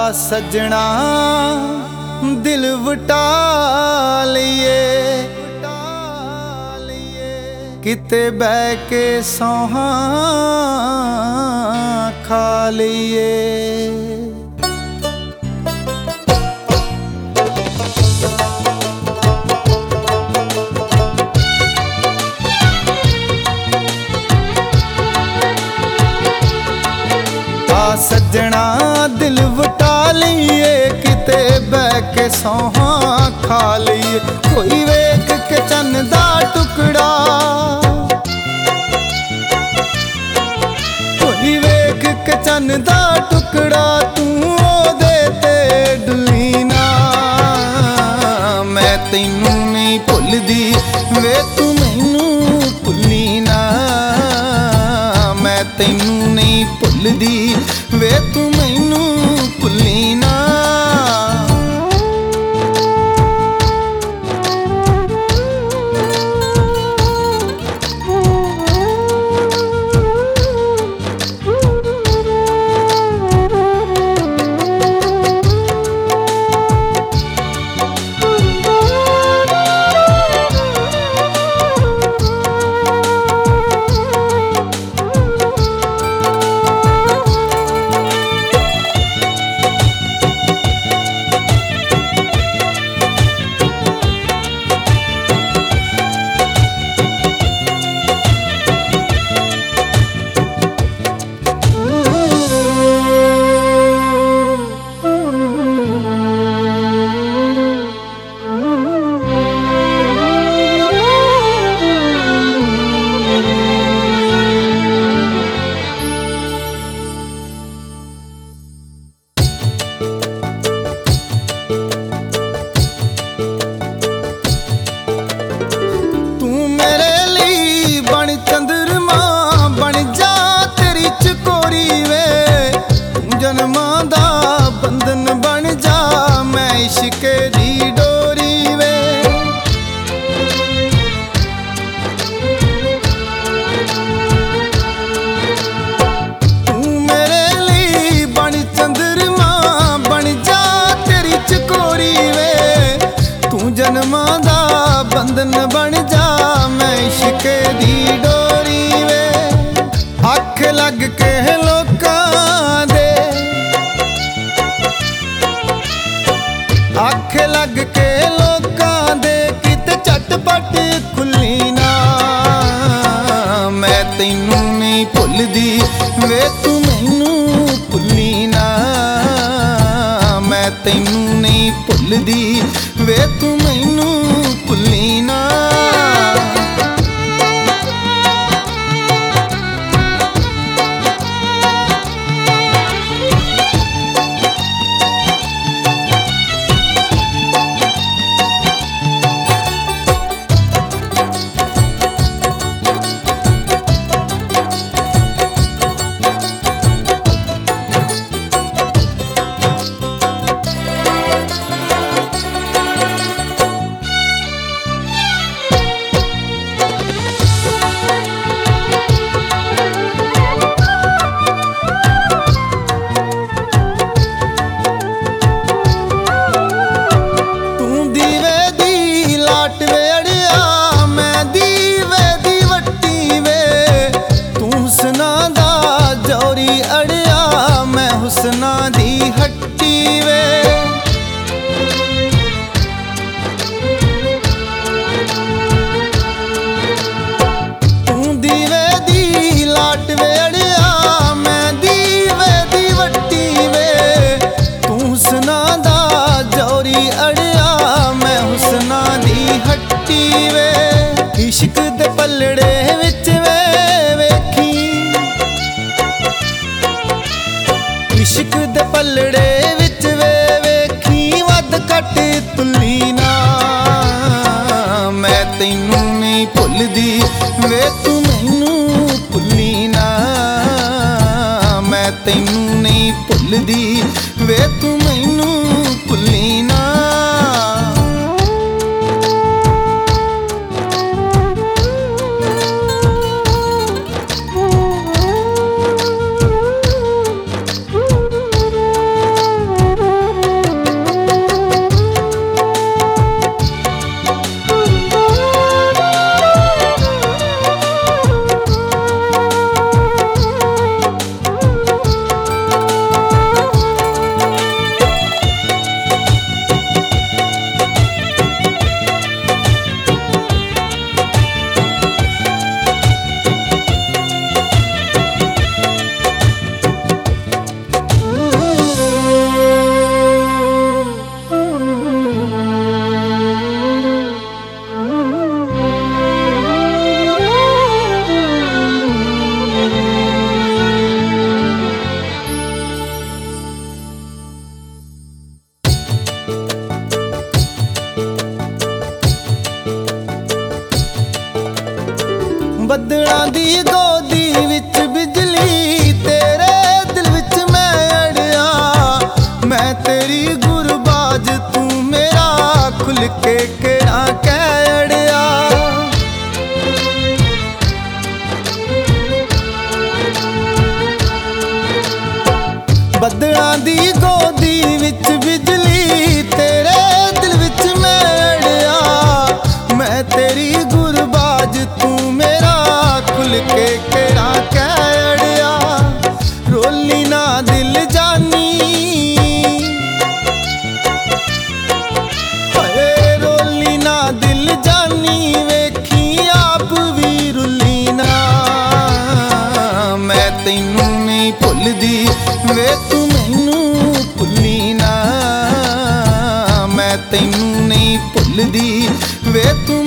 सजना दिल वटा लईए किते बह के सौहां खा लईए। सजना दिल वटा लईए किते बह के सौहां खा लईए। कोई वेख के चन दा टुकड़ा, कोई वेख के चन दा टुकड़ा तू ओदे ते डुली ना। मैं तैनू नहीं भुलदी वे तू मैनू भुली ना। मैं तैनू नहीं भुलदी वे तू मैनू भुली ना। जन्मां दा बंधन बन जा मैं इश्क दी डोरी वे। तू मेरे लिए बन चंद्रमा बन जा तेरी चकोरी वे। तू जन्मां दा बंधन बन जा मैं इश्क दी डोरी वे। अख लग के लोकां अख लग के लोकां दे किते झटपट खुली ना। मैं तैनू नहीं भुलदी वे तू मैनू भुली ना। मैं तैनू नहीं भुलदी वे तू मैनू भुली ना। हुस्ना दी हट्टी वे। तू दीवे दी लाट वे अड़िया मैं दीवे दी वट्टी वे। तू हुस्ना दा जौरी अड़िया मैं हुस्ना दी हट्टी वे। इश्क दे पलड़े विच वे वेखी, इश्क दे पलड़े विच वे वेखी वध घट तुली ना। मैं तैनू नहीं भुलदी वे तू मैनू भुली ना। मैं तैनू नहीं भुलदी वे तू मैनू भुली ना। ਬੱਦਲਾਂ ਦੀ ਗੋਦੀ ਵਿੱਚ ਬਿਜਲੀ ਤੇਰੇ ਦਿਲ ਵਿੱਚ ਮੈਂ ਅੜਿਆ। ਮੈਂ ਤੇਰੀ ਗੁਰਬਾਜ ਤੂੰ ਮੇਰਾ ਖੁੱਲ ਕੇ ਕਿਹੜਾ ਕਹਿ ਅੜਿਆ। ਰੋਲੀ ਨਾ ਦਿਲ ਜਾਨੀ, ਹਾਏ ਰੋਲੀ ਨਾ ਦਿਲ ਜਾਨੀ, ਵੇਖੀ ਆਪ ਵੀ ਰੁੱਲੀ ਨਾ। ਮੈਂ ਤੈਨੂੰ ਨਹੀਂ ਭੁੱਲਦੀ ਵੇ ਤੂੰ ਮੈਨੂੰ ਭੁੱਲੀ ਨਾ। ਮੈਂ ਤੈਨੂੰ ਨਹੀਂ ਭੁੱਲਦੀ ਵੇ ਤੂੰ